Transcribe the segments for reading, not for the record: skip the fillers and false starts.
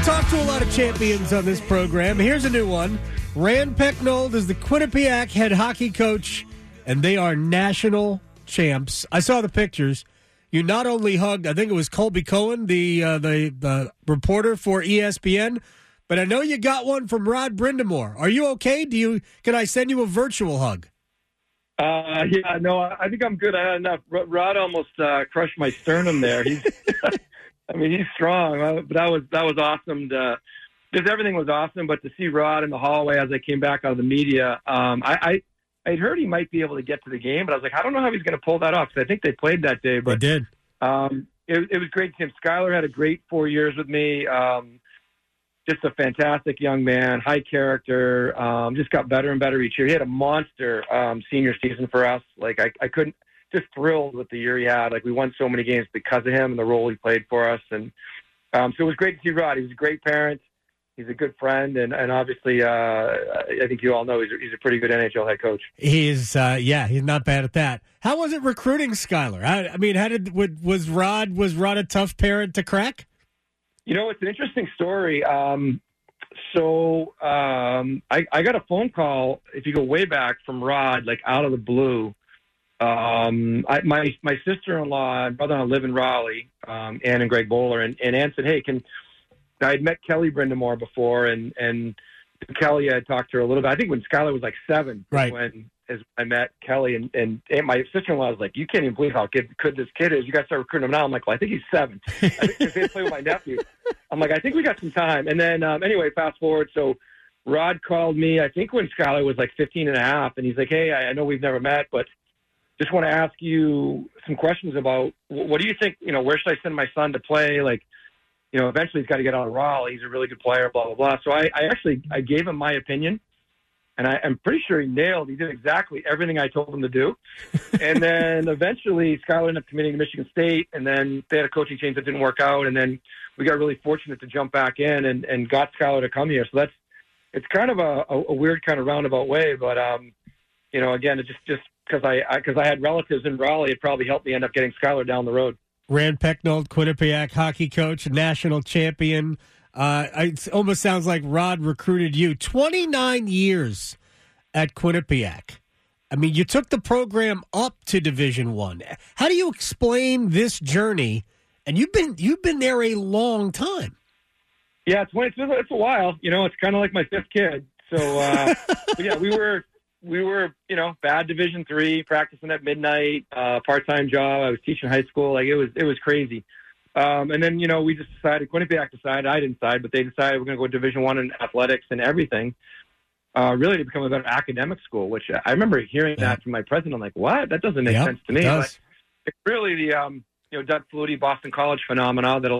talk to a lot of champions on this program. Here's a new one. Rand Pecknold is the Quinnipiac head hockey coach, and they are national champs. I saw the pictures. You not only hugged, I think it was Colby Cohen, the reporter for ESPN, but I know you got one from Rod Brindamore. Are you okay? Can I send you a virtual hug? Yeah, no, I think I'm good. I had enough. Rod almost crushed my sternum there. He's strong, but that was awesome. Just everything was awesome. But to see Rod in the hallway as I came back out of the media, I'd heard he might be able to get to the game, but I was like, I don't know how he's going to pull that off because I think they played that day. But they did. It was great to see him. Skylar had a great 4 years with me. Just a fantastic young man, high character. Just got better and better each year. He had a monster senior season for us. Like I couldn't. Just thrilled with the year he had. Like we won so many games because of him and the role he played for us. And so it was great to see Rod. He was a great parent. He's a good friend, and obviously, I think you all know he's a pretty good NHL head coach. He's not bad at that. How was it recruiting Skylar? Was Rod a tough parent to crack? You know, it's an interesting story. I got a phone call, if you go way back, from Rod, like out of the blue. My sister-in-law and brother-in-law live in Raleigh, Ann and Greg Bowler, and Ann said, hey, I had met Kelly Brindamore before, and Kelly, I had talked to her a little bit. I think when Skylar was like 7, right, when I met Kelly, and my sister-in-law was like, you can't even believe how good this kid is. You got to start recruiting him now. I'm like, well, I think he's 7. I think they play with my nephew. I'm like, I think we got some time. And then anyway, fast forward. So Rod called me, I think when Skylar was like 15 and a half, and he's like, hey, I know we've never met, but just want to ask you some questions about what do you think, where should I send my son to play? Like, eventually he's got to get out of Raleigh. He's a really good player, blah, blah, blah. So I gave him my opinion, and I'm pretty sure he did exactly everything I told him to do. And then eventually Skylar ended up committing to Michigan State, and then they had a coaching change that didn't work out, and then we got really fortunate to jump back in and got Skylar to come here. So it's kind of a weird kind of roundabout way, but, again, it just because I had relatives in Raleigh, it probably helped me end up getting Skylar down the road. Rand Pecknold, Quinnipiac hockey coach, national champion. It almost sounds like Rod recruited you. 29 years at Quinnipiac. I mean, you took the program up to Division I. How do you explain this journey? And you've been there a long time. Yeah, it's a while. It's kind of like my 5th kid. So, but yeah, we were, bad Division III, practicing at midnight, part-time job. I was teaching high school. Like it was crazy. And then, we just decided, Quinnipiac decided, I didn't decide, but they decided we're going to go Division I in athletics and everything, really to become a better academic school, which I remember hearing that from my president. I'm like, what? That doesn't make sense to me. But it's really the, Doug Flutie, Boston College phenomena that a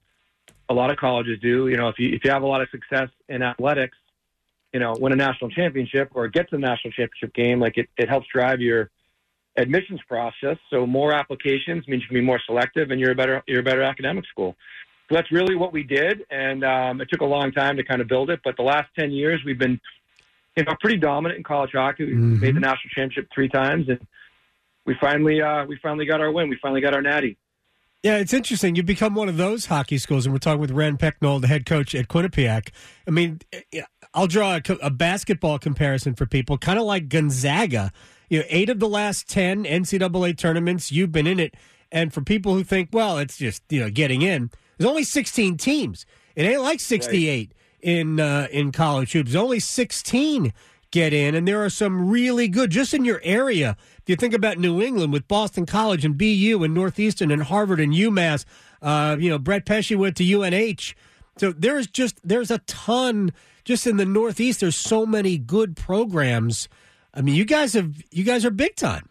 lot of colleges do. If you have a lot of success in athletics, win a national championship or get to the national championship game, like it helps drive your admissions process. So more applications means you can be more selective, and you're a better academic school. So that's really what we did, and it took a long time to kind of build it. But the last 10 years, we've been, pretty dominant in college hockey. We've made the national championship 3 times, and we finally got our win. We finally got our natty. Yeah, it's interesting. You've become one of those hockey schools, and we're talking with Rand Pecknold, the head coach at Quinnipiac. I mean, I'll draw a basketball comparison for people, kind of like Gonzaga. 8 of the last 10 NCAA tournaments, you've been in it. And for people who think, well, it's just getting in, there's only 16 teams. It ain't like 68 in college hoops. There's only 16 get in, and there are some really good just in your area. If you think about New England with Boston College and BU and Northeastern and Harvard and UMass, Brett Pesce went to UNH. So there's a ton just in the Northeast. There's so many good programs. I mean, you guys are big time.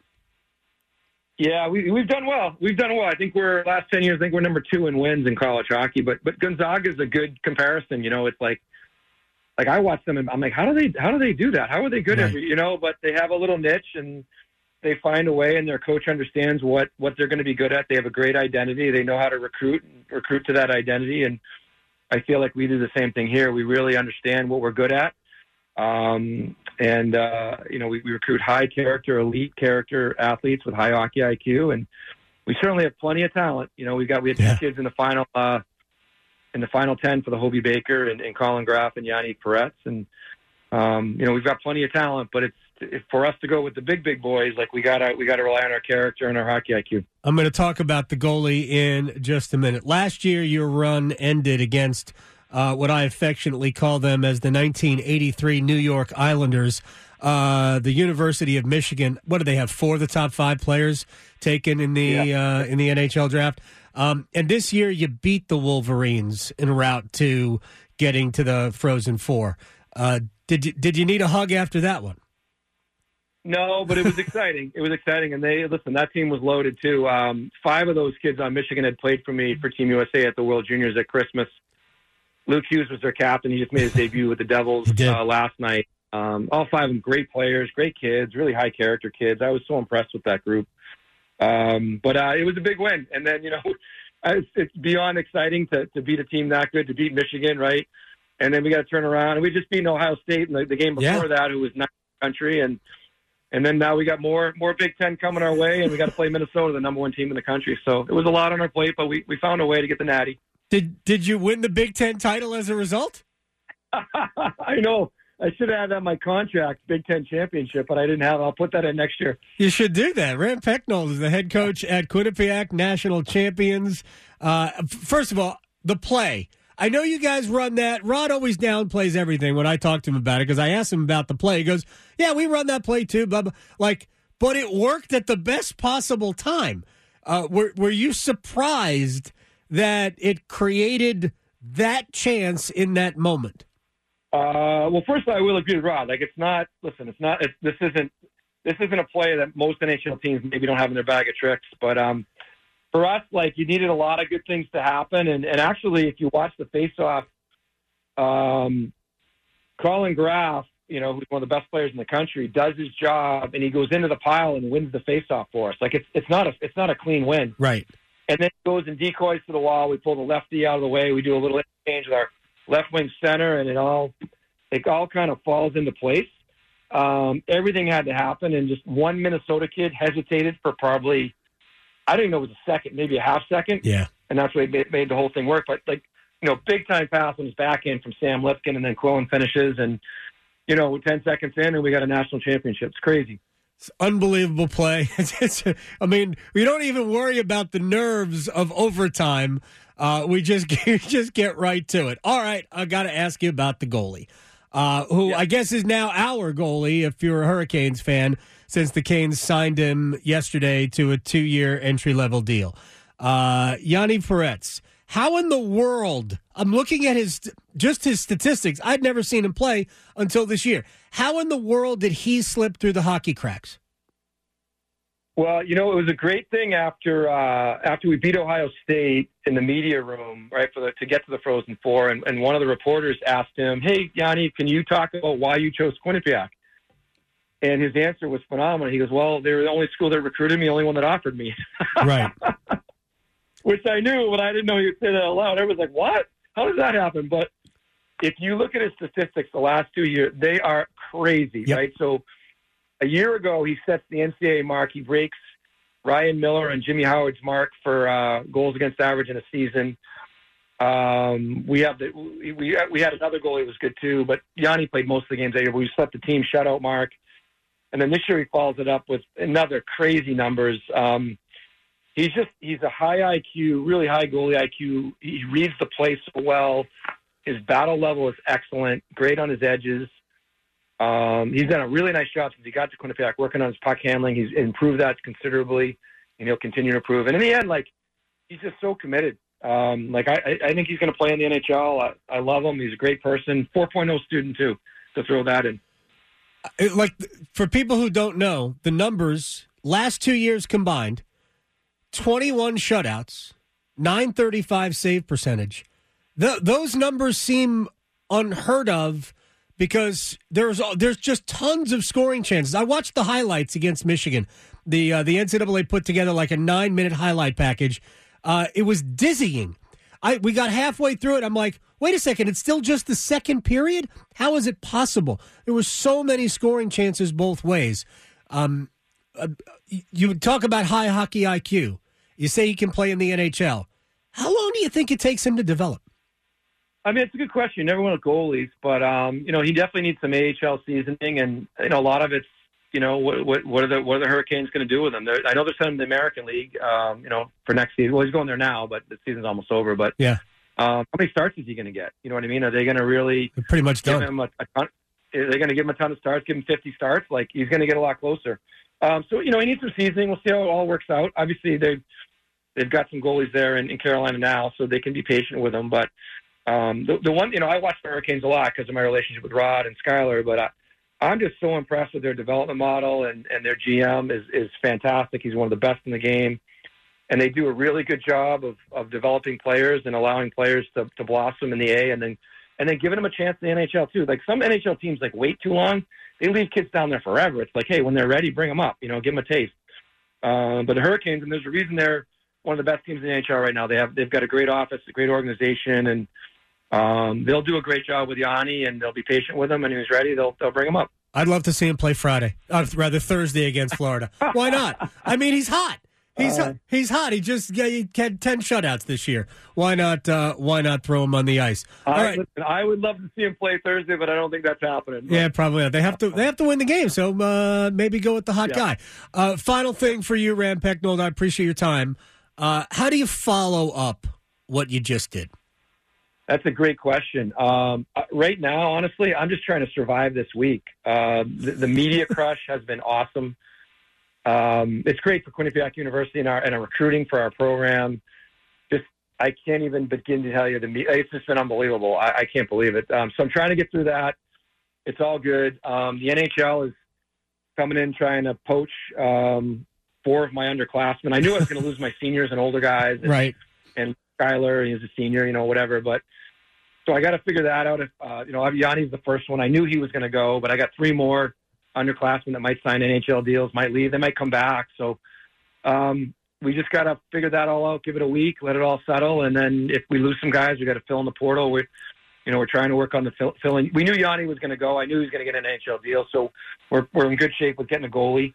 Yeah, we've done well. I think last 10 years, I think we're number 2 in wins in college hockey. But Gonzaga is a good comparison. It's like I watch them and I'm like, how do they do that? How are they good at But they have a little niche and they find a way, and their coach understands what they're going to be good at. They have a great identity. They know how to recruit to that identity. And I feel like we do the same thing here. We really understand what we're good at. We recruit high character, elite character athletes with high hockey IQ, and we certainly have plenty of talent. We had 2 kids in the final in the final 10 for the Hobie Baker and Colin Graff and Yanni Peretz. And, we've got plenty of talent, but it's for us to go with the big boys, like we gotta rely on our character and our hockey IQ. I'm going to talk about the goalie in just a minute. Last year, your run ended against what I affectionately call them as the 1983 New York Islanders. The University of Michigan, what do they have? 4 of the top 5 players taken in the NHL draft. And this year you beat the Wolverines en route to getting to the Frozen Four. Did you need a hug after that one? No, but it was exciting. It was exciting. And that team was loaded too. 5 of those kids on Michigan had played for me for Team USA at the World Juniors at Christmas. Luke Hughes was their captain. He just made his debut with the Devils last night. All 5 of them great players, great kids, really high character kids. I was so impressed with that group. But it was a big win. And then, it's beyond exciting to beat a team that good, to beat Michigan, right? And then we got to turn around. And we just beat Ohio State in the game before that, who was not country. And then now we got more Big Ten coming our way, and we got to play Minnesota, the number 1 team in the country. So it was a lot on our plate, but we found a way to get the natty. Did you win the Big Ten title as a result? I know. I should have had that in my contract, Big Ten championship, but I didn't have it. I'll put that in next year. You should do that. Rand Pecknold is the head coach at Quinnipiac, national champions. First of all, the play. I know you guys run that. Rod always downplays everything when I talk to him about it because I asked him about the play. He goes, yeah, we run that play too, blah, blah. But it worked at the best possible time. Were you surprised that it created that chance in that moment? Well, first of all, I will agree with Rod. This isn't a play that most NHL teams maybe don't have in their bag of tricks. But for us, you needed a lot of good things to happen. And actually, if you watch the face-off, Colin Graff, who's one of the best players in the country, does his job, and he goes into the pile and wins the face-off for us. It's not a clean win, right? And then he goes and decoys to the wall. We pull the lefty out of the way. We do a little interchange with our left wing center, and it all kind of falls into place. Everything had to happen, and just one Minnesota kid hesitated for probably, I don't even know, it was a second, maybe a half second. Yeah. And that's what made the whole thing work. But, big time pass on his back end from Sam Lipkin, and then Quillen finishes, and, 10 seconds in, and we got a national championship. It's crazy. It's unbelievable play. We don't even worry about the nerves of overtime. We just get right to it. All right, I got to ask you about the goalie, who I guess is now our goalie if you're a Hurricanes fan, since the Canes signed him yesterday to a 2-year entry-level deal. Yanni Peretz. How in the world, I'm looking at his statistics. I'd never seen him play until this year. How in the world did he slip through the hockey cracks? Well, it was a great thing after we beat Ohio State in the media room, right, to get to the Frozen Four, and one of the reporters asked him, "Hey, Yanni, can you talk about why you chose Quinnipiac?" And his answer was phenomenal. He goes, "Well, they were the only school that recruited me, the only one that offered me." Right. Which I knew, but I didn't know he would say that out loud. Everyone's like, "What? How does that happen?" But if you look at his statistics the last 2 years, they are crazy, right? So a year ago, he sets the NCAA mark. He breaks Ryan Miller and Jimmy Howard's mark for goals against average in a season. We had another goalie who was good too, but Yanni played most of the games that year. We set the team shutout mark, and then this year he follows it up with another crazy numbers. He's a high IQ, really high goalie IQ. He reads the play so well. His battle level is excellent. Great on his edges. He's done a really nice job since he got to Quinnipiac, working on his puck handling. He's improved that considerably, and he'll continue to improve. And in the end, he's just so committed. I think he's going to play in the NHL. I love him. He's a great person. 4.0 student too, to throw that in. For people who don't know, the numbers last 2 years combined, 21 shutouts, .935 save percentage. Those numbers seem unheard of because there's just tons of scoring chances. I watched the highlights against Michigan. The NCAA put together like a 9-minute highlight package. It was dizzying. We got halfway through it. I'm like, wait a second, it's still just the second period? How is it possible? There were so many scoring chances both ways. You talk about high hockey IQ. You say he can play in the NHL. How long do you think it takes him to develop? I mean, it's a good question. You never win with goalies, but he definitely needs some AHL seasoning, and a lot of it's what are the Hurricanes going to do with him? I know they're sending him to the American League, for next season. Well, he's going there now, but the season's almost over. But yeah, how many starts is he going to get? You know what I mean? Are they going to really they're pretty much give done. him a ton? Are they going to give him a ton of starts? Give him 50 starts? Like, he's going to get a lot closer. So he needs some seasoning. We'll see how it all works out. Obviously, they've got some goalies there in Carolina now, so they can be patient with him. But the one, I watch the Hurricanes a lot because of my relationship with Rod and Skyler, but I'm just so impressed with their development model, and their GM is fantastic. He's one of the best in the game, and they do a really good job of developing players and allowing players to blossom in the A, and then giving them a chance in the NHL too. Like, some NHL teams wait too long. They leave kids down there forever. It's like, hey, when they're ready, bring them up. Give them a taste. But the Hurricanes, and there's a reason they're one of the best teams in the NHL right now. They've got a great office, a great organization, and they'll do a great job with Yanni, and they'll be patient with him. And when he's ready, they'll bring him up. I'd love to see him play Friday, rather Thursday against Florida. Why not? I mean, he's hot. He's hot. He had 10 shutouts this year. Why not throw him on the ice? All right. Listen, I would love to see him play Thursday, but I don't think that's happening. Yeah, probably not. They have to win the game, so maybe go with the hot guy. Final thing for you, Rand Pecknold. I appreciate your time. How do you follow up what you just did? That's a great question. Right now, honestly, I'm just trying to survive this week. The media crush has been awesome. It's great for Quinnipiac University and our recruiting for our program. I can't even begin to tell you it's just been unbelievable. I can't believe it. So I'm trying to get through that. It's all good. The NHL is coming in trying to poach 4 of my underclassmen. I knew I was going to lose my seniors and older guys, right? And Skyler, he's a senior, whatever. But so I got to figure that out. If Yanni's the first one. I knew he was going to go, but I got 3 more underclassmen that might sign NHL deals, might leave. They might come back. So we just got to figure that all out, give it a week, let it all settle. And then if we lose some guys, we got to fill in the portal. We're trying to work on the filling. We knew Yanni was going to go. I knew he was going to get an NHL deal. So we're in good shape with getting a goalie.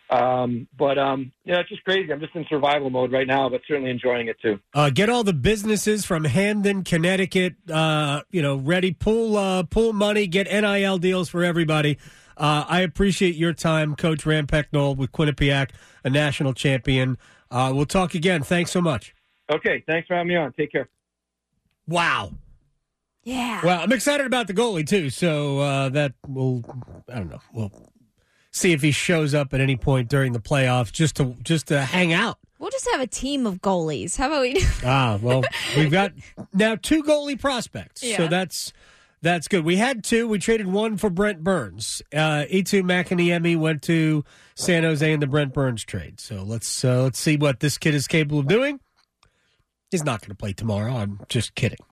It's just crazy. I'm just in survival mode right now, but certainly enjoying it too. Get all the businesses from Hamden, Connecticut, ready, pool money, get NIL deals for everybody. I appreciate your time, Coach Rand Pecknold with Quinnipiac, a national champion. We'll talk again. Thanks so much. Okay. Thanks for having me on. Take care. Wow. Yeah. Well, I'm excited about the goalie too. So I don't know. We'll see if he shows up at any point during the playoffs just to hang out. We'll just have a team of goalies. How about we do? We've got now 2 goalie prospects. Yeah. So that's good. We had 2. We traded 1 for Brent Burns. Eetu Makiniemi went to San Jose in the Brent Burns trade. So let's see what this kid is capable of doing. He's not going to play tomorrow. I'm just kidding.